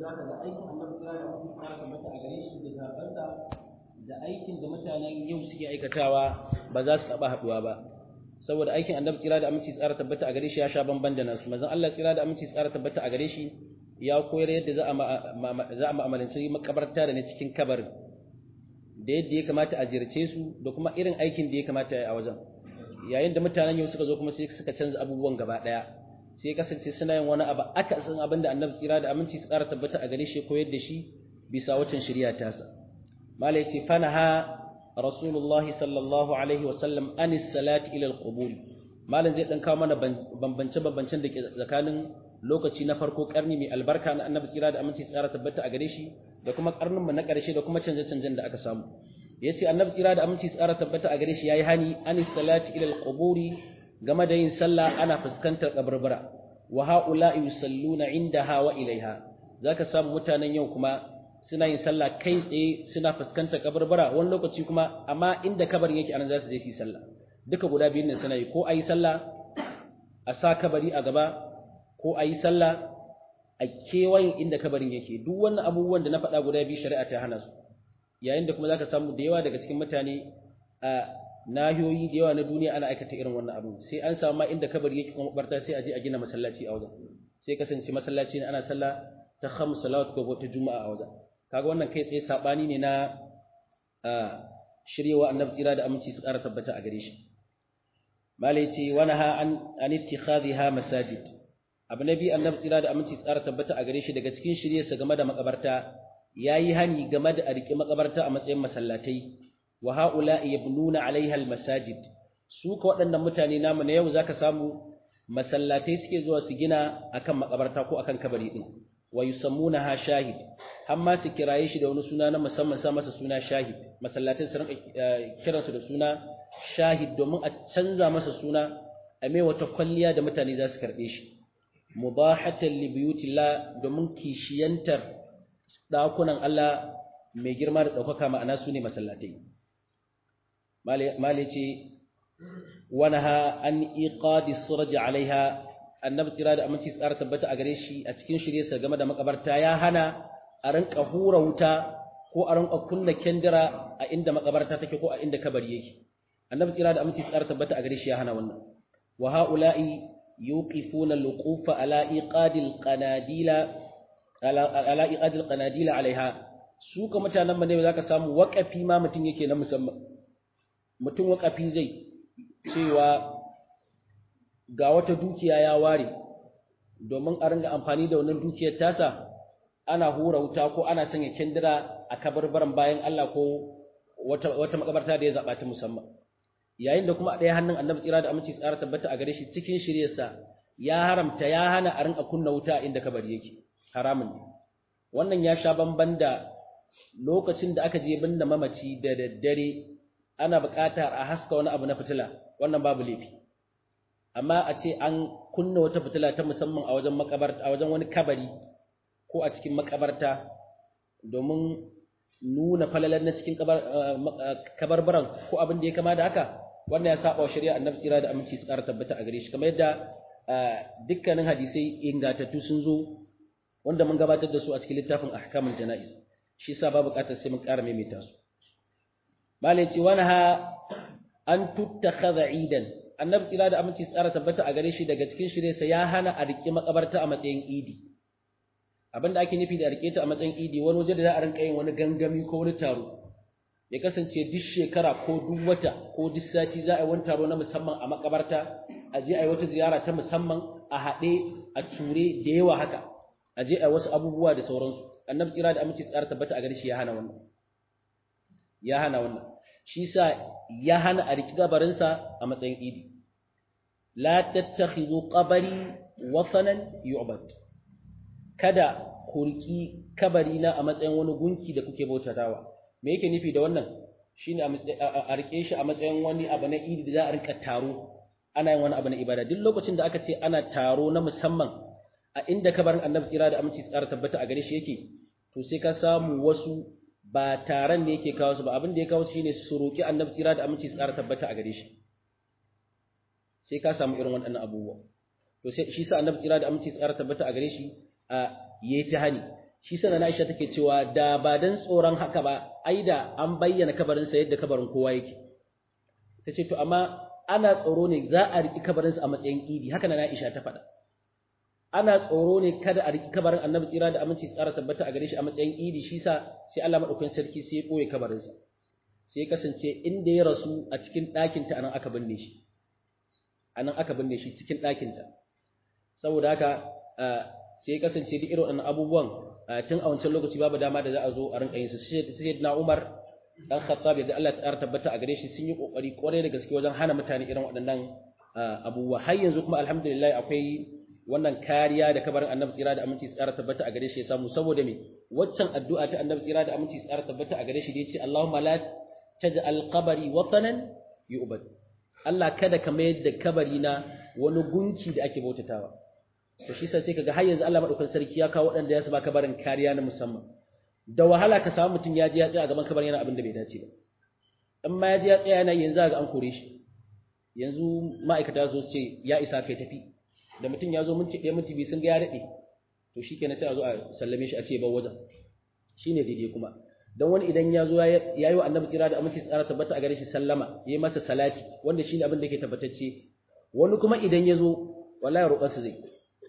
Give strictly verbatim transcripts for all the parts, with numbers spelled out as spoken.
zaka ga aikin annabi kira da mutum fara tabbata a gare shi da sabansa da aikin da mutanen yau suke aikatawa ba za su taba haduwa ba saboda aikin annabi kira da aminci tsara tabbata a gare shi ya sha bamban da nasu manzon Allah kira da aminci tsara tabbata a gare shi ya koyar yadda za a za a mu'amalanci makabarta da ne cikin kabarin da yadda ya kamata a jirce su da kuma irin aikin da ya kamata a wajen yayin da mutanen yau suka zo kuma sai suka canza abubuwan gaba daya sai kasance suna yin wani abu aka san abin da annabi tsira da aminci su ƙara tabbata a gare shi koyar da shi bisa wacin shari'a ta sa malai ce fanaha rasulullah sallallahu alaihi wa sallam an salati ila al-qubur malan zai dan kawo mana bambance bambancen da ke tsakanin lokaci na farko karni mai albarka na annabi tsira da aminci su ƙara tabbata a gare shi da kuma karnin mu na ƙarshe da kuma canje-canjen da aka samu yace annabi tsira da aminci su ƙara tabbata a gare shi yayi hani an salati ila al-quburi game da yin sallah ana fuskantar kaburbura wa haula yusalluna indaha wa ilaiha zaka samu mutanen yau kuma suna yin sallah kai tsaye suna fuskantar kaburbura wani lokaci kuma amma inda kabarin yake anan za su je su yi sallah duka guda biyun nan suna yi ko ayi sallah a sa kabari a gaba ko ayi sallah a kewayen inda kabarin yake duk wannan abubuwan da na faɗa guda biyu shari'a ta hana su yayin da kuma zaka samu da yawa daga cikin mutane a nahiyoyi da yawa na duniya ana aikata irin wannan abu sai an samu ma inda kabari yake kuma barta sai a je a gina masallaci a wajen sai kasance masallaci ne ana sallah ta khams salawat ko ta juma'a a wajen kaga wannan kai tsaye sabani ne na shiryewa annabi tsira da aminci su ƙara tabbata a gare shi malai ce wanaha an an ittikhadhiha masajid abu nabi annabi tsira da aminci su ƙara tabbata a gare shi daga cikin shiryarsa game da makabarta yayi hani game da a riƙe makabarta a matsayin masallatai wa ha'ula'i yabnuna 'alayha al-masajid su ka waɗannan mutane namu na yau zaka samu masallatai suke zuwa su gina akan makabarta ko akan kabari din wa yusammunaha shahid amma su kiraye shi da wani suna na musamman sa masa suna shahid masallatai su rinka kiran su da suna shahid domin a canza masa suna a mai wata kwalliya da mutane za su karbe shi mubahatan li buyutillah domin kishiyantar dakunan Allah mai girma da daukaka ma'ana su ne masallatai mali ce wanaha an iqadi suraj alaiha annabi tsira da aminci tsara tabbata a gare shi a cikin shiryarsa game da makabarta ya hana a rinka hura wuta ko a rinka kunna kendira a inda makabarta take ko a inda kabari yake annabi tsira da aminci tsara tabbata a gare shi ya hana wannan wa haula'i yuqifuna al-wuqufa ala iqadil qanadila ala iqadil qanadila alaiha su ka mutanen mu ne zaka samu waqafi ma mutun yake na musamman mutum waqafi zai cewa ga wata dukiya ya ware domin a ringa amfani da wannan dukiyar tasa ana hura wuta ko ana sanya kendira a kabarbaran bayan Allah ko wata wata makabarta da ya zaba ta musamman yayin da kuma a ɗaya hannun annabi tsira da aminci tsara tabbata a gare shi cikin shiryarsa ya haramta ya hana a rinka kunna wuta inda kabari yake haramun ne wannan ya sha bamban da lokacin da aka je binne mamaci da daddare ana buƙatar a haska wani abu na fitila wannan babu laifi amma a ce an kunna wata fitila ta musamman a wajen makabarta a wajen wani kabari ko a cikin makabarta domin nuna falalar na cikin kabarbaran ko abin da ya kama da haka wannan ya saba wa shari'a annabi tsira da aminci su ƙara tabbata a gare shi kamar yadda dukkanin hadisai ingantattu sun zo wanda mun gabatar da su a cikin littafin ahkamul jana'iz shi yasa babu buƙatar sai mun ƙara maimaita su malai ce wanaha an tuttakhadha idan annabi tsira da aminci tsara tabbata a gare shi daga cikin shirye ya hana a rike makabarta a matsayin idi abinda ake nufi da a rike ta a matsayin idi wani waje da za a rinka yin wani gangami ko wani taro ya kasance duk shekara ko duk wata ko duk sati za a yi wani taro na musamman a makabarta a je a yi wata ziyara ta musamman a haɗe a ture da yawa haka a je a yi wasu abubuwa da sauransu annabi tsira da aminci tsara tabbata a gare shi ya hana wannan ya hana wannan shi sa ya hana a riki gabarinsa a matsayin idi la tattakhidhu qabri wasanan yu'bad kada ku riki kabarina a matsayin wani gunki da kuke bautatawa me yake nufi da wannan shine a rike shi a matsayin wani abu na idi da za a rinka taro ana yin wani abu na ibada duk lokacin da aka ce ana taro na musamman a inda kabarin annabi tsira da aminci tsara tabbata a gare shi yake to sai ka samu wasu ba taron ne yake kawo su ba abin da ya kawo su shine su roki annabi tsira da aminci tsara tabbata a gare shi sai ka samu irin waɗannan abubuwa to sai shi sa annabi tsira da aminci tsara tabbata a gare shi a yayi ta hani shi sana na Aisha take cewa da ba dan tsoron haka ba ai da an bayyana kabarin sa yadda kabarin kowa yake tace to amma ana tsoro ne za a riki kabarin sa a matsayin idi haka na Aisha ta faɗa ana tsoro ne kada a riki kabarin Annabi tsira da aminci tsara tabbata a gare shi a matsayin idi shi sa sai Allah madaukakin sarki sai ya koye kabarin sa sai kasance inda ya rasu a cikin ɗakin ta anan aka binne shi anan aka binne shi cikin ɗakin ta saboda haka sai kasance duk irin wannan abubuwan tun a wancan lokaci babu dama da za a zo a rinka yin su sayyidina Umar dan Khattab da Allah ta tabbata a gare shi sun yi kokari kwarai da gaske wajen hana mutane irin waɗannan abubuwa har yanzu kuma alhamdulillah akwai wannan kariya da kabarin Annabi tsira da aminci tsara tabbata a gare shi ya samu saboda me waccan addu'a ta Annabi tsira da aminci tsara tabbata a gare shi da yace Allahumma la taj'al qabri watanan yu'bad Allah kada ka mayar da kabari na wani gunki da ake bautatawa to shi sai kaga har yanzu Allah madaukakin sarki ya kawo waɗanda ya saba kabarin kariya na musamman da wahala ka samu mutum ya ji ya tsaya a gaban kabarin yana abin da bai dace ba in ma ya ji ya tsaya yana yanzu ga an kore shi yanzu ma'aikata zo ce ya isa kai tafi da mutum ya zo minti ɗaya minti biyu sun ga ya daɗe to shikenan sai a zo a sallame shi a ce ba wajen shine daidai kuma dan wani idan ya zo ya yi wa annabi tsira da aminci tsara tabbata a gare shi sallama yayi masa salati wanda shine abin da yake tabbatacce wani kuma idan ya zo wallahi roƙarsa zai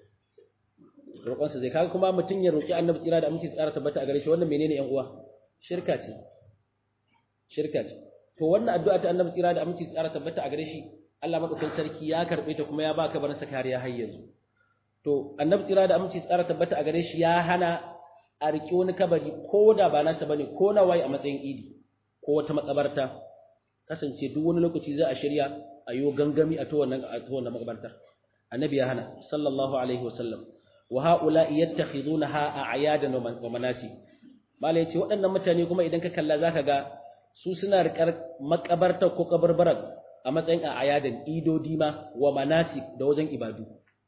roƙonsa zai kaga kuma mutum ya roƙi annabi tsira da aminci tsara tabbata a gare shi wannan menene ƴan uwa shirka ce shirka ce to wannan addu'a ta annabi tsira da aminci tsara tabbata a gare shi Allah madaukakin sarki ya karbe ta kuma ya ba kabarin sa kariya har yanzu to annabi tsira da aminci tsara tabbata a gare shi ya hana a riƙe wani kabari ko da ba nasa bane ko na waye a matsayin idi ko wata makabarta kasance duk wani lokaci za a shirya a yo gangami a to wannan a to wannan makabartar annabi ya hana sallallahu alaihi wasallam wa haula'i yattakhidunaha a'yadan wa manasi malai ce waɗannan mutane kuma idan ka kalla zaka ga su suna rikar makabarta ko kabarbaran a matsayin a'yadan idodi ma wa manasi da wajen ibadu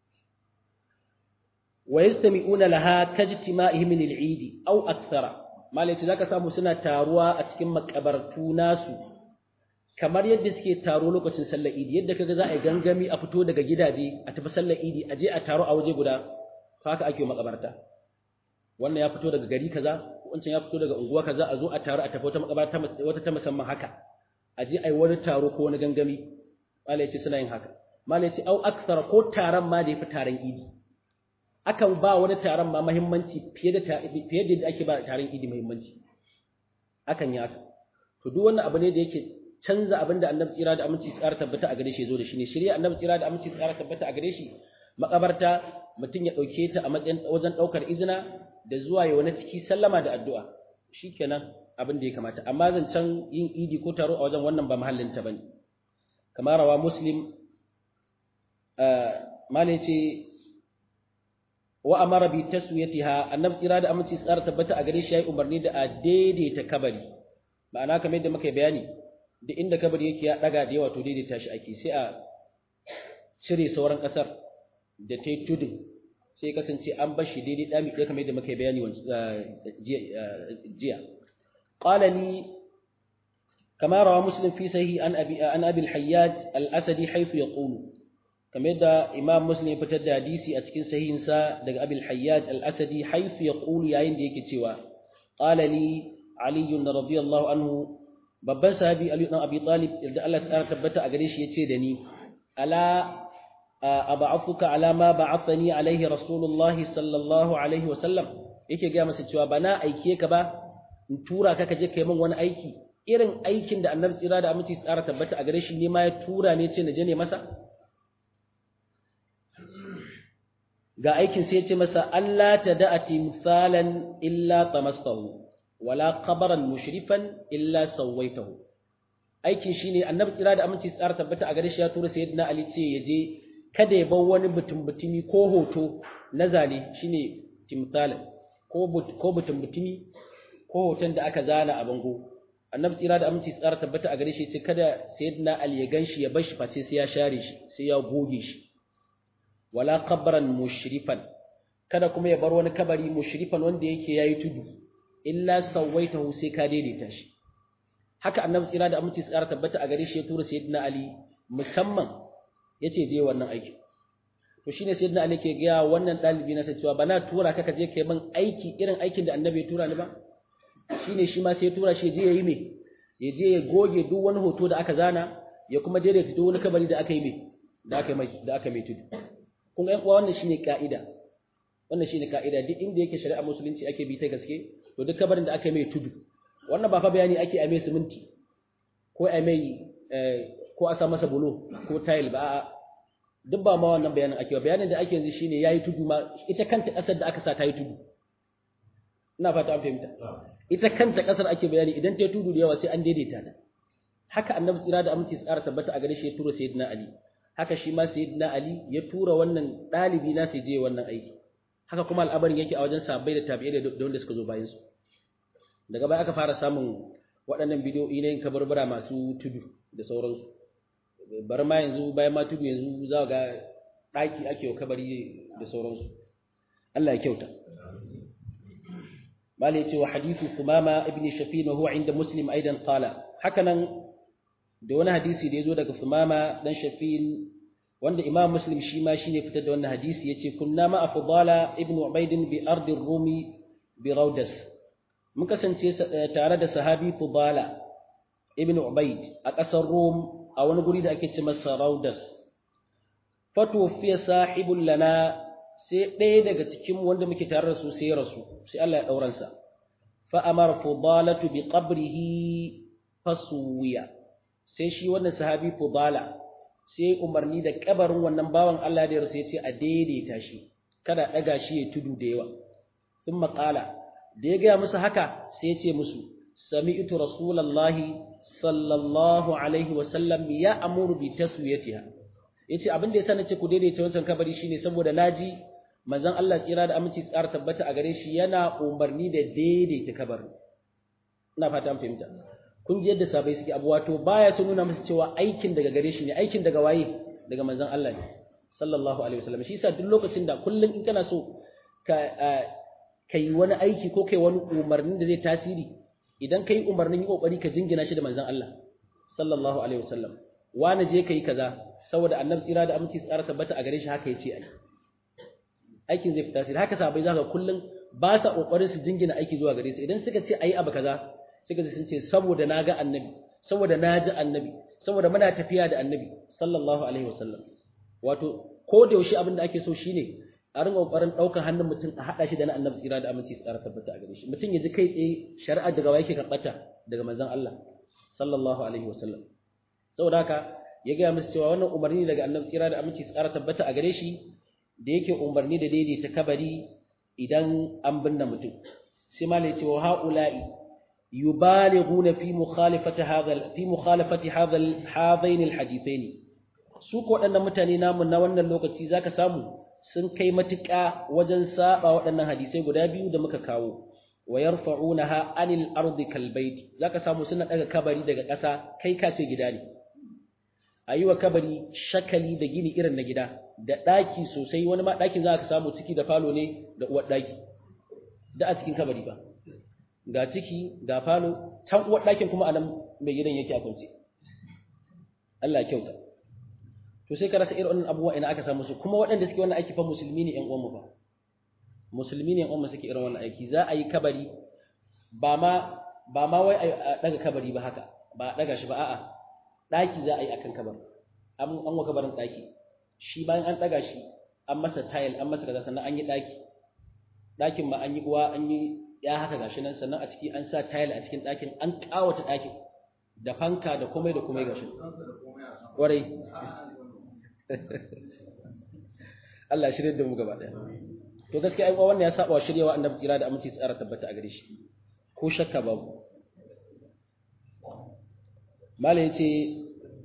wa yastami'una laha kajtima'ihim lil'id aw akthara malai ce zaka samu suna taruwa a cikin makabartu nasu kamar yadda suke taro lokacin sallar idi yadda kaga za a yi gangami a fito daga gidaje a tafi sallar idi a je a taro a waje guda haka ake makabarta wannan ya fito daga gari kaza wancan ya fito daga unguwa kaza a zo a taro a tafi wata makabarta wata ta musamman haka a je ai wani taro ko wani gangami malai ce suna yin haka malai ce au akthara ko taron ma da yafi taron idi akan ba wani taron ma muhimmanci fiye da fiye da yadda ake ba taron idi muhimmanci akan yi haka to duk wannan abu ne da yake canza abin da annabi tsira da aminci tsara tabbata a gare shi zo da shi ne shirya annabi tsira da aminci tsara tabbata a gare shi makabarta mutum ya dauke ta a matsayin wajen daukar izina da zuwa ya wani ciki sallama da addu'a shikenan abin da ya kamata amma zancan yin idi ko taro a wajen wannan ba mahallin ta bane kamar rawa muslim malai ce wa amara bi taswiyatiha annabi tsira da aminci tsara tabbata a gare shi yayi umarni da a daidaita kabari ma'ana kamar yadda muka bayani da inda kabari yake ya daga da yawa to daidaita shi ake sai a cire sauran kasar da ta yi tudun sai kasance an bar shi daidai dami ɗaya kamar yadda muka bayani jiya qala ni kama rawa muslim fi sahih an abi an abi al-hayyaj al-asadi haythu yaqulu kamar yadda imam muslim ya fitar da hadisi a cikin sahihinsa daga abi al-hayyaj al-asadi haythu yaqulu yayin da yake cewa qala li ali radiyallahu anhu babban sahabi Ali ibn Abi Talib da Allah ta tabbata a gare shi yace da ni ala ab'athuka ala ma ba'athani alaihi rasulullahi sallallahu alaihi wa sallam yake ga masa cewa bana aike ka ba in tura ka kaje kai min wani aiki irin aikin da Annabi tsira da aminci tsara tabbata a gare shi ne ma ya tura ne ce na je ne masa ga aikin sai ya ce masa Allah tada'a timsalan illa tamastahu wala qabaran mushrifan illa sawaitahu aikin shine annabi tsira da aminci tsara tabbata a gare shi ya tura sayyidina ali ce yaje kada ya bar wani butum butumi ko hoto na zane shine timsalan ko ko butum butumi ko hoton da aka zana a bango annabi tsira da aminci tsara tabbata a gare shi ce kada sayyidina ali ya ganshi ya bar shi face sai ya share shi sai ya goge shi wala qabaran mushrifan kada kuma ya bar wani kabari mushrifan wanda yake yayi tudu illa sawaitahu sai ka daidaita shi haka annabi tsira da aminci tsara tabbata a gare shi ya tura sayyidina ali musamman yace je wannan aiki to shine sayyidina Ali ke ga wannan dalibi na sai cewa bana tura ka kaje kai min aiki irin aikin da annabi ya tura ni ba shine shi ma sai ya tura shi je yayi me ya je ya goge duk wani hoto da aka zana ya kuma daidaita duk wani kabari da aka yi me da aka mai da aka mai tudu kun ga wannan shine kaida wannan shine kaida duk inda yake shari'a musulunci ake bi ta gaske to duk kabarin da aka mai tudu wannan ba fa bayani ake a mai siminti ko a mai ko a sa masa bulo ko tile ba duk ba ma wannan bayanin ake ba bayanin da ake yanzu shine yayi tudu ma ita kanta kasar da aka sa ta yi tudu ina fata an fahimta ita kanta kasar ake bayani idan ta yi tudu da yawa sai an daidaita ta haka annabi tsira da aminci tsara tabbata a gare shi ya tura sayyidina ali haka shi ma sayyidina ali ya tura wannan dalibi na sai je wannan aiki haka kuma al'amarin yake a wajen sahabbai da tabi'ai da wanda suka zo bayan su daga baya aka fara samun waɗannan bidiyoyi na yin kabarbara masu tudu da sauransu bar ma yanzu bayan ma tudu yanzu za ga ɗaki ake wa kabari da sauransu Allah ya kyauta mali ya ce wa hadithu Thumama ibn Shafin wa huwa inda Muslim aidan qala hakanan da wani hadisi da yazo daga Thumama dan Shafin wanda Imam Muslim shi ma shine fitar da wannan hadisi yace kunna ma afdala ibn Ubayd bi ardi ar-Rumi bi Raudas mun kasance tare da sahabi Fudala ibn Ubayd a ƙasar Rum a wani guri da ake ce masa Raudas fatufiya sahibul lana sai ɗaya daga cikin wanda muke tare da su sai ya rasu sai Allah ya dauran sa fa amara Fudalatu bi qabrihi fasuwiya sai shi wannan sahabi Fudala sai umarni da kabarin wannan bawan Allah da ya rasu ya ce a daidaita shi kada daga shi ya tudu da yawa thumma qala da ya gaya musu haka sai ya ce musu sami'tu rasulullahi sallallahu alaihi wasallam ya amuru bi taswiyatiha yace abin da yasa nace ku daidaita wancan kabari shine saboda naji manzon Allah tsira da aminci tsara tabbata a gare shi yana umarni da daidaita kabarin ina fata an fahimta kun ji yadda sabai suke abu wato baya sun nuna musu cewa aikin daga gare shi ne aikin daga waye daga manzon Allah ne sallallahu alaihi wasallam shi yasa duk lokacin da kullun in kana so ka kai wani aiki ko kai wani umarnin da zai tasiri idan kai umarnin yi kokari ka jingina shi da manzon Allah sallallahu alaihi wasallam wani je kai kaza saboda annabi tsira da aminci tsara tabbata a gare shi haka yace ai aikin zai fi tasiri haka sabai zaka kullun ba sa kokarin su jingina aiki zuwa gare su idan suka ce ayi abu kaza suka ce sun ce saboda naga annabi saboda naji annabi saboda muna tafiya da annabi sallallahu alaihi wasallam wato ko da yaushe abin da ake so shine a ringa kokarin daukar hannun mutum a hada shi da na annabi tsira da aminci tsara tabbata a gare shi mutum ya ji kai tsaye shari'a daga wa yake karbata daga manzon Allah sallallahu alaihi wasallam saboda haka ya ga musu cewa wannan umarni daga annabi tsira da aminci tsara tabbata a gare shi da yake umarni da daidaita kabari idan an binne mutum sai malai ya ce wa haula'i yubalighuna fi mukhalafati hadha fi mukhalafati hadha hadain alhadithain su ko waɗannan mutane namu na wannan lokaci zaka samu sun kai matuƙa wajen saba waɗannan hadisai guda biyu da muka kawo wa yarfa'unaha anil ardi kal bait zaka samu suna daga kabari daga ƙasa kai ka ce gida ne ayiwa kabari shakali da gini irin na gida da daki sosai wani ma dakin zaka samu ciki da falo ne da uwar daki da a cikin kabari ba ga ciki ga falo can uwar dakin kuma anan mai gidan yake a kunce Allah ya kyauta to sai ka rasa irin wannan abubuwa ina aka samu su kuma waɗanda suke wannan aiki fa musulmi ne ƴan uwanmu fa musulmi ne ƴan uwanmu suke irin wannan aiki za a yi kabari ba ma ba ma wai a daga kabari ba haka ba a daga shi ba a'a daki za a yi akan kabar an an wa kabarin daki shi bayan an daga shi an masa tile an masa kaza sannan an yi daki dakin ma an yi uwa an yi ya haka gashi nan sannan a ciki an sa tile a cikin dakin an kawata dakin da fanka da komai da komai gashi kwarai Allah shirye da mu gaba daya to gaskiya ai wannan ya saba wa shiryewa annabi tsira da aminci tsara tabbata a gare shi ko shakka babu mala yace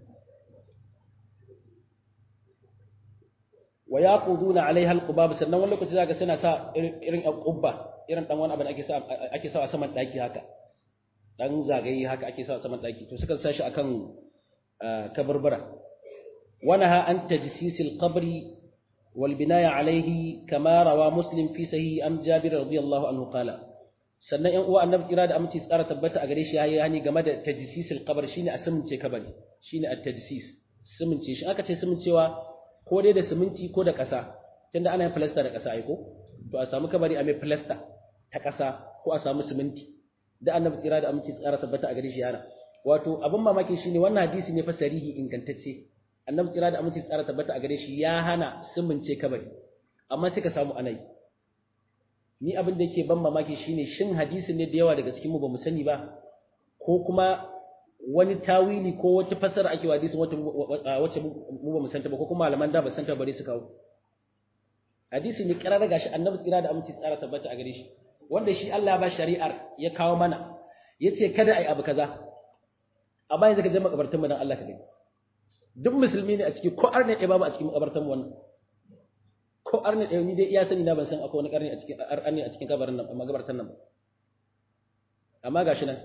wa yaquduna alaiha alqubab sannan wani lokaci zaka suna sa irin alqubba irin dan wani abu da ake sa ake sa a saman daki haka dan zagaye haka ake sa a saman daki to suka sa shi akan kabarbara ونهى عن تجسيس القبر والبناء عليه كما روى مسلم في صحيح عن جابر رضي الله عنه قال sannan ƴan uwa annabi tsira da aminci tsara tabbata a gare shi yayi hani game da tajsisil qabr shine a sumunce kabari shine at-tajsis sumunce shi aka ce sumuncewa ko dai da siminti ko da ƙasa tunda ana yin filasta da ƙasa ai ko to a samu kabari a mai filasta ta ƙasa ko a samu siminti da annabi tsira da aminci tsara tabbata a gare shi yana wato abin mamaki shine wannan hadisi ne fa sarihi ingantacce annabi tsira da aminci tsara tabbata a gare shi ya hana simince kabari amma sai ka samu anai ni abin da yake ban mamaki shine shin hadisi ne da yawa daga cikin mu bamu sani ba ko kuma wani tawili ko wata fasara ake wa hadisin wacce mu bamu santa ba ko kuma malaman da ba santa bare su kawo hadisi ne karara gashi annabi tsira da aminci tsara tabbata a gare shi wanda shi Allah ba shari'ar ya kawo mana yace kada ai abu kaza amma yanzu ka je makabartan mu dan Allah ka gani duk musulmi ne a cikin ko arne ɗaya babu a cikin makabartan mu wannan ko arne ɗaya ni dai iya sani na ban san akwai wani karni a cikin arne a cikin kabarin nan makabartan nan amma gashi nan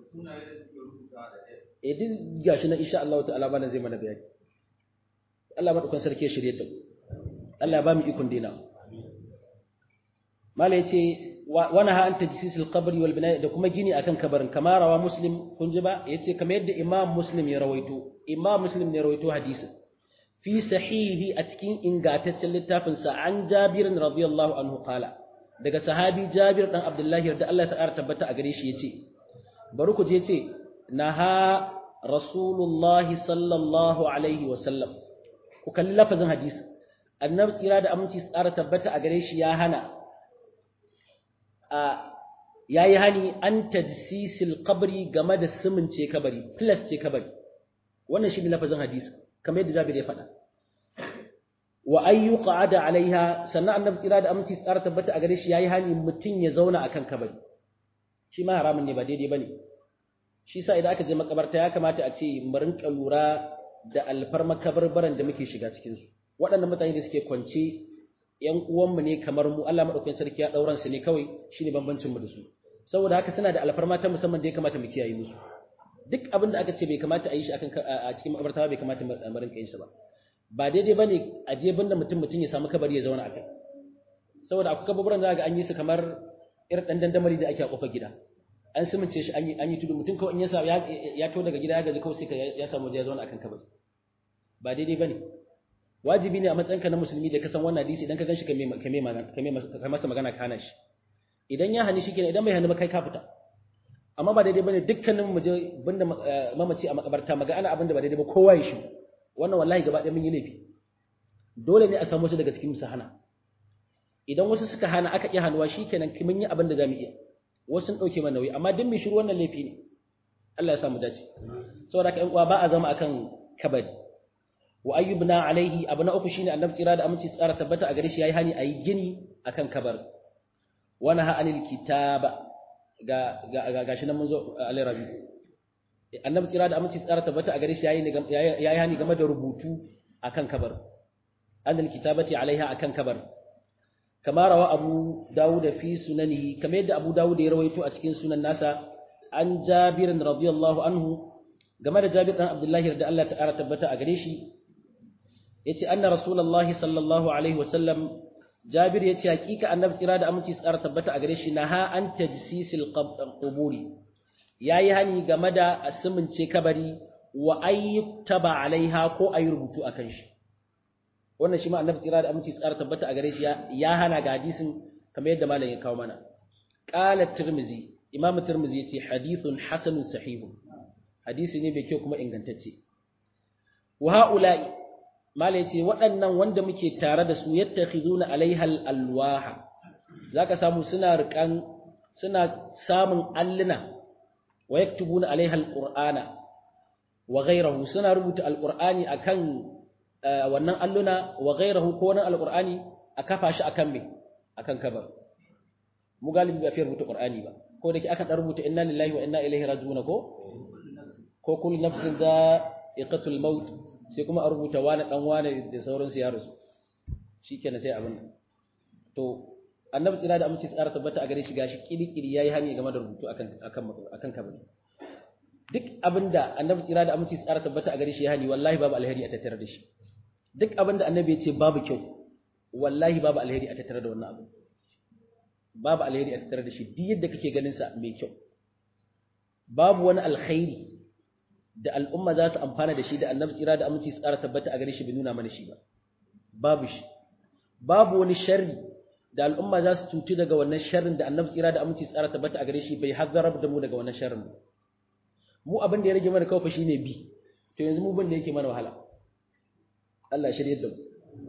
eh duk gashi nan insha Allah ta'ala bana zai mana bayani Allah madaukan sarki ya shirye da mu Allah ba mu ikon dina mala yace wa naha an tajsisil qabri wal bina da kuma gini akan kabarin kamar rawa muslim kun ji ba yace kamar yadda imam muslim ya rawaito imam muslim ne rawaito hadisin fi sahihi a cikin ingantaccen littafin sa an jabir radiyallahu anhu qala daga sahabi jabir dan abdullahi da Allah ta'ala tabbata a gare shi yace bari ku je yace naha rasulullahi sallallahu alaihi wa sallam ku kalli lafazin hadisi annabi tsira da aminci tsara tabbata a gare shi ya hana a yayi hani an tajsisil qabri game da simince kabari plus ce kabari wannan shi ne lafazin hadisi kamar yadda Jabir ya faɗa wa ayyu qa'ada alaiha sannan annabi tsira da aminci tsara tabbata a gare shi yayi hani mutun ya zauna akan kabari shi ma haramun ne ba daidai bane shi sa idan aka je makabarta ya kamata a ce mu rinka lura da alfarma kabarbaran da muke shiga cikin su waɗannan mutane da suke kwance ƴan uwanmu ne kamar mu Allah madaukakin sarki ya dauran su ne kawai shine bambancin mu da su saboda haka suna da alfarma ta musamman da ya kamata mu kiyaye musu duk abin da aka ce bai kamata a yi shi akan a cikin makabarta bai kamata mu rinka yin shi ba ba daidai bane a je banda mutum mutum ya samu kabari ya zauna akai saboda akwai kabarbaran za ga an yi su kamar irin dan dandamari da ake a kofar gida an simince shi an yi an yi tudu mutum kawai in ya sa ya to daga gida ya gaji kawai sai ya samu ya zauna akan kabari ba daidai bane wajibi ne a matsayinka na musulmi da ka san wannan hadisi idan ka ganshi kame kame magana kame masa magana ka hana shi idan ya hani shi kenan idan bai hani ba kai ka fita amma ba daidai bane dukkanin mu je banda mamaci a makabarta maga ana abin da ba daidai ba kowa ya shi wannan wallahi gaba ɗaya mun yi laifi dole ne a samu su daga cikin musu hana idan wasu suka hana aka iya hanuwa shikenan mun yi abin da zamu iya wasu sun dauke mana nauyi amma duk mai shiru wannan laifi ne Allah ya sa mu dace saboda ka ƴan uwa ba a zama akan kabari wa ayyubna alaihi abu na uku shine annabi tsira da aminci tsara tabbata a gare shi yayi hani ayi gini akan kabar wa naha anil kitaba ga ga gashi nan mun zo alai rabi annabi tsira da aminci tsara tabbata a gare shi yayi yayi hani game da rubutu akan kabar anil kitabati alaiha akan kabar kama rawa abu dawud fi sunanihi kamar yadda abu dawud ya rawaito a cikin sunan nasa an jabir radiyallahu anhu game da jabir dan abdullahi da Allah ta'ala tabbata a gare shi yace anna rasulullahi sallallahu alaihi wasallam jabir yace hakika annabi tsira da aminci tsara tabbata a gare shi naha an tajsisil quburi yayi hani game da asimince kabari wa ayyutaba alaiha ko ayi rubutu akan shi wannan shi ma annabi tsira da aminci tsara tabbata a gare shi ya hana ga hadisin kamar yadda malam ya kawo mana qala tirmizi imam tirmizi yace hadithun hasanun sahihun hadisi ne mai kyau kuma ingantacce wa haula'i mala yace waɗannan wanda muke tare da su yattakhizuna alaiha alwaha zaka samu suna rikan suna samun alluna wa yaktubuna alaiha alqur'ana wa ghayruhu suna rubuta alqur'ani akan wannan alluna wa ghayruhu ko wannan alqur'ani a kafa shi akan me akan kabar mu galibi ba fi rubuta qur'ani ba ko da ke aka dan rubuta inna lillahi wa inna ilaihi raji'un ko ko kullu nafsin dha'iqatul maut sai kuma a rubuta wani dan wani da sauran su ya rasu shikenan sai abin to annabi tsira da aminci tsara tabbata a gare shi gashi kirikiri yayi hani game da rubutu akan akan akan kabari duk abinda annabi tsira da aminci tsara tabbata a gare shi ya hani wallahi babu alheri a tattare da shi duk abinda annabi ya ce babu kyau wallahi babu alheri a tattare da wannan abu babu alheri a tattare da shi duk yadda kake ganin sa mai kyau babu wani alkhairi da al'umma za su amfana da shi da annabi tsira da aminci tsara tabbata a gare shi bai nuna mana shi ba babu shi babu wani sharri da al'umma za su cutu daga wannan sharrin da annabi tsira da aminci tsara tabbata a gare shi bai hazzarar da mu daga wannan sharrin mu abin da ya rage mana kawai shine bi to yanzu mu bin da yake mana wahala Allah shirye da mu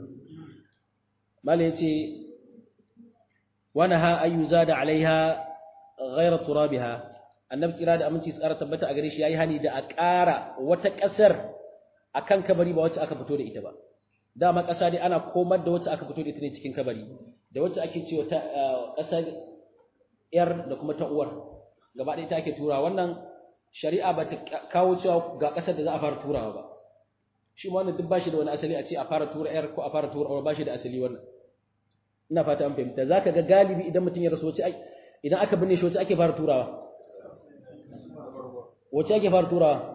mala yace wanaha ayyuzada alaiha ghayra turabiha annabi tsira da aminci tsara tabbata a gare shi yayi hani da a ƙara wata ƙasar akan kabari ba wacce aka fito da ita ba dama ƙasa dai ana komar da wacce aka fito da ita ne cikin kabari da wacce ake cewa ta ƙasar yar da kuma ta uwar gaba ɗaya ta ake tura wannan shari'a ba ta kawo cewa ga ƙasar da za a fara turawa ba shi ma wannan duk bashi da wani asali a ce a fara tura yar ko a fara tura uwar bashi da asali wannan ina fata an fahimta zaka ga galibi idan mutum ya rasu wacce idan aka binne shi wacce ake fara turawa wacce ake fara turawa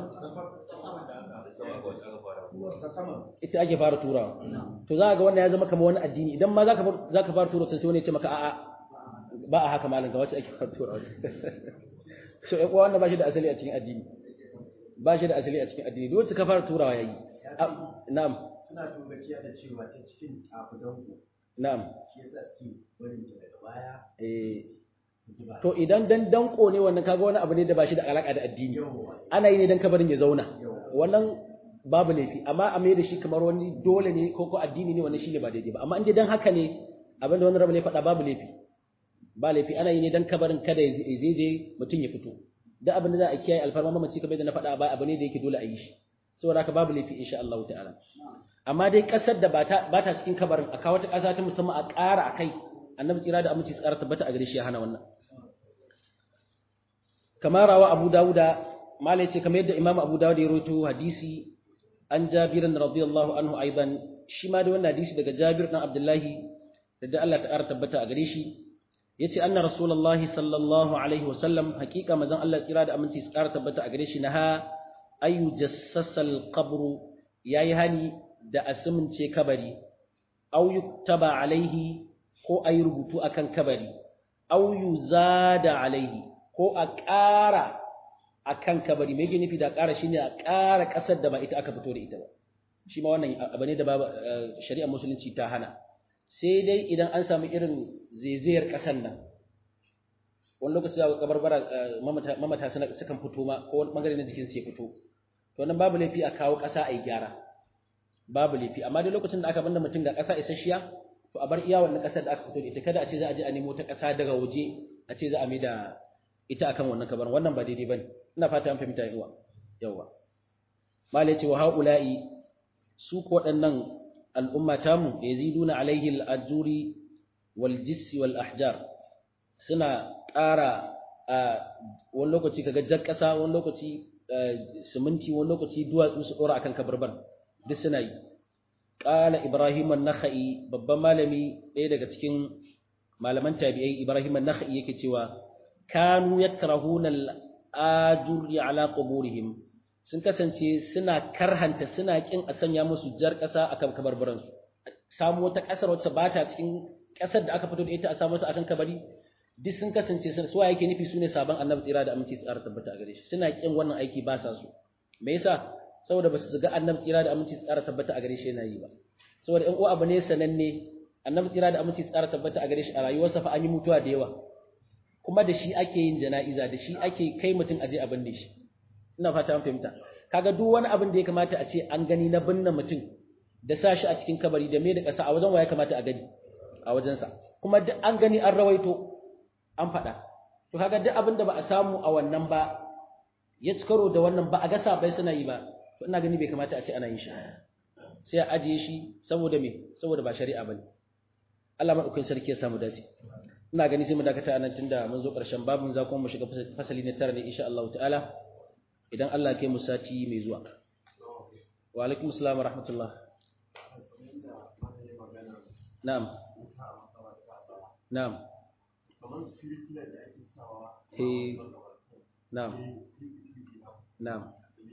ita ake fara turawa to za ga wannan ya zama kamar wani addini idan ma zaka zaka fara turawa sai wani ya ce maka a'a ba a haka malam ga wacce ake fara turawa so ai wannan ba shi da asali a cikin addini ba shi da asali a cikin addini duk wacce ka fara turawa yayi na'am suna tungaciya da cewa ta cikin tafudanku na'am shi yasa suke barin ta daga baya eh to idan dan danko ne wannan kaga wani abu ne da ba shi da alaka da addini ana yi ne dan kabarin ya zauna wannan babu laifi amma a mai da shi kamar wani dole ne ko ko addini ne wannan shine ba daidai ba amma in dai dan haka ne abinda wani rabu ne faɗa babu laifi ba laifi ana yi ne dan kabarin kada ya zai mutum ya fito da abin da za a kiyaye alfarma mamaci kamar da na faɗa ba abu ne da yake dole a yi shi saboda haka babu laifi insha Allah ta'ala amma dai kasar da ba ta cikin kabarin a kawo ta kasa ta musamman a ƙara akai annabi tsira da aminci tsara tabbata a gare shi ya hana wannan kamar rawa Abu Dawuda malai ce kamar yadda Imam Abu Dawud ya rawaito hadisi an Jabir radiyallahu anhu aidan shi ma da wannan hadisi daga Jabir dan Abdullahi da Allah ta tabbata a gare shi yace anna rasulullahi sallallahu alaihi wasallam hakika manzon Allah tsira da aminci tsara tabbata a gare shi naha ayu jassasal qabru yayi hani da asmince kabari aw yuktaba alaihi ko ayi rubutu akan kabari aw yuzada alaihi ko a ƙara akan kabari me yake nufi da ƙara shine a ƙara ƙasar da ba ita aka fito da ita ba shi ma wannan abu ne da ba shari'ar musulunci ta hana sai dai idan an samu irin zaizayar ƙasar nan wani lokaci za ka kabarbara mamata sukan fito ma ko wani bangare na jikin su ya fito to nan babu laifi a kawo ƙasa a yi gyara babu laifi amma dai lokacin da aka banda mutum ga ƙasa isasshiya to a bar iya wannan ƙasar da aka fito da ita kada a ce za a je a nemo ta ƙasa daga waje a ce za a mai da ita akan wannan kabarin wannan ba daidai bane ina fata an fahimta yawa yawa malai ce wa haula'i su ko waɗannan al'umma tamu yaziduna alaihi al-ajuri wal jissi wal ahjar suna ƙara a wani lokaci kaga jar ƙasa wani lokaci siminti wani lokaci duwatsu su ɗora akan kabarbar duk suna yi qala ibrahim an-nakhai babban malami ɗaya daga cikin malaman tabi'ai ibrahim an-nakhai yake cewa kanu yakrahuna al-ajuri ala quburihim sun kasance suna karhanta suna kin a sanya musu jar ƙasa akan kabarbaran su samu wata ƙasar wacce ba ta cikin ƙasar da aka fito da ita a samu su akan kabari duk sun kasance sun suwa yake nufi sune sabon annabi tsira da aminci tsara tabbata a gare shi suna kin wannan aiki ba sa su me yasa saboda ba su ga annabi tsira da aminci tsara tabbata a gare shi yana yi ba saboda in uwa abu ne sananne annabi tsira da aminci tsara tabbata a gare shi a rayuwarsa fa an yi mutuwa da yawa kuma da shi ake yin jana'iza da shi ake kai mutum aje a binne shi ina fata an fahimta kaga duk wani abin da ya kamata a ce an gani na binne mutum da sa shi a cikin kabari da me da ƙasa a wajen waya kamata a gani a wajensa kuma duk an gani an rawaito an faɗa to kaga duk abin da ba a samu a wannan ba ya ci karo da wannan ba a ga sabai suna yi ba to ina gani bai kamata a ce ana yin shi sai a ajiye shi saboda me saboda ba shari'a bane Allah madaukakin sarki ya samu dace ina gani sai mu dakata anan tunda mun zo ƙarshen babun za kuma mu shiga fasali na tara ne insha Allah ta'ala idan Allah ya kai mu sati mai zuwa wa alaikum assalam wa rahmatullah na'am na'am kamar security da ake sawa eh na'am na'am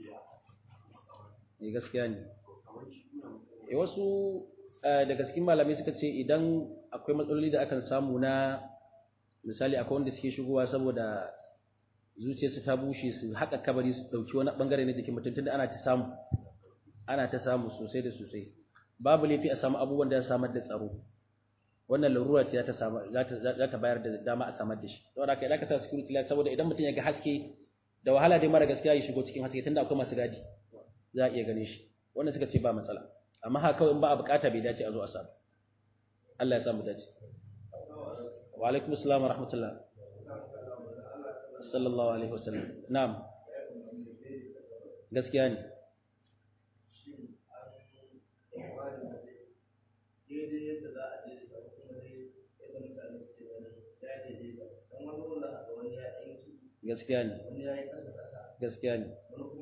eh gaskiya ne eh wasu daga cikin malamai suka ce idan akwai matsaloli da akan samu na misali akwai wanda suke shigowa saboda zuciyarsu ta bushe su haka kabari su dauki wani bangare na jikin mutum tunda ana ta samu ana ta samu sosai da sosai babu laifi a samu abubuwan da ya samar da tsaro wannan larura ce za ta samu za ta bayar da dama a samar da shi saboda haka idan ka sa security light saboda idan mutum ya ga haske da wahala dai mara gaskiya ya shigo cikin haske tunda akwai masu gadi za a iya gane shi wannan suka ce ba matsala amma haka kawai in ba a bukata bai dace a zo a samu Allah ya samu dace wa alaikum assalam wa rahmatullah sallallahu alaihi wasallam na'am gaskiya ne gaskiya ne gaskiya ne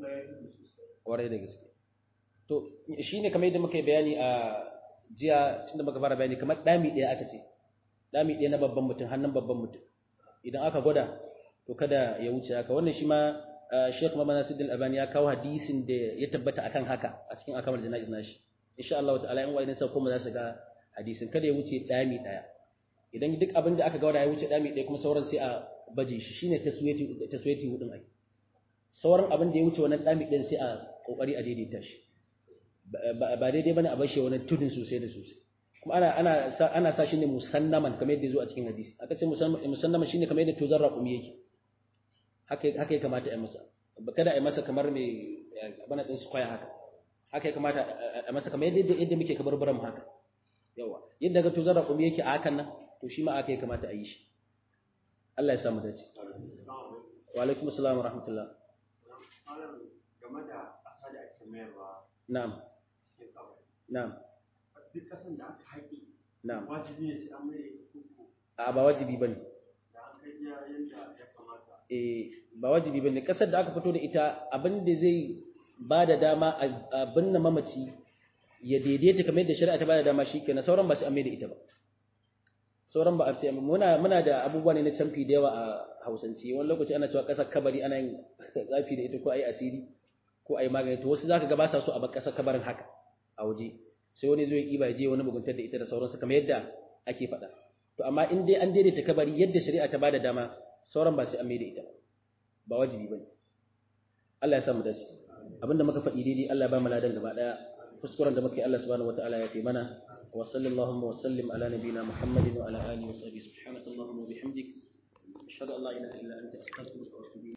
ƙwarai da gaske to shi ne kamar yadda muka yi bayani a jiya tunda muka fara bayani kamar ɗami ɗaya aka ce ɗami ɗaya na babban mutum hannun babban mutum idan aka gwada to kada ya wuce haka wannan shi ma Sheikh Muhammad Nasiruddin Albani ya kawo hadisin da ya tabbata akan haka a cikin akamar jana'iz nashi insha Allah ta'ala in wani sai kuma za su ga hadisin kada ya wuce ɗami ɗaya idan duk abin da aka gwada ya wuce ɗami ɗaya kuma sauran sai a baje shi shine taswiyati taswiyati hudun ai sauran abin da ya wuce wannan ɗami ɗin sai a kokari a daidaita shi ba daidai bane a bar shi wannan tudun sosai da sosai kuma ana ana ana sa shi ne musannaman kamar yadda ya zo a cikin hadisi aka ce musannaman shine kamar yadda tozar raƙumi yake haka haka ya kamata a yi masa kada a yi masa kamar mai bana din su kwaya haka haka ya kamata a masa kamar yadda yadda muke kabarbaran mu haka yawa yadda ga tozar raƙumi yake a hakan nan to shi ma haka ya kamata a yi shi Allah ya samu dace wa alaikum assalam wa rahmatullah game da ƙasa da ake mayarwa na'am na'am duk ƙasan da aka haƙi na'am wajibi ne sai an mai kuku a ba wajibi bane da an kai iya yanda ya kamata eh ba wajibi bane kasar da aka fito da ita abin da zai ba da dama a binne mamaci ya daidaita kamar yadda shari'a ta ba da dama shikenan sauran ba sai an mai da ita ba sauran ba a ce muna muna da abubuwa ne na canfi da yawa a Hausance wani lokaci ana cewa kasar kabari ana yin zafi da ita ko ayi asiri ko ayi magani to wasu zaka ga ba sa so a bar kasar kabarin haka a waje sai wani zai iba je wani muguntar da ita da sauransu kamar yadda ake faɗa to amma in dai an daidaita kabari yadda shari'a ta bada dama sauran ba sai an mai da ita ba wajibi bane Allah ya sa mu dace abinda muka faɗi daidai Allah ya ba mu ladan gaba daya kuskuren da muka yi Allah subhanahu wataala ya taimana wa sallallahu wa sallim ala nabiyyina Muhammadin wa ala alihi wa sahbihi subhanakallahumma wa bihamdik ashhadu an la ilaha illa anta astaghfiruka wa atubu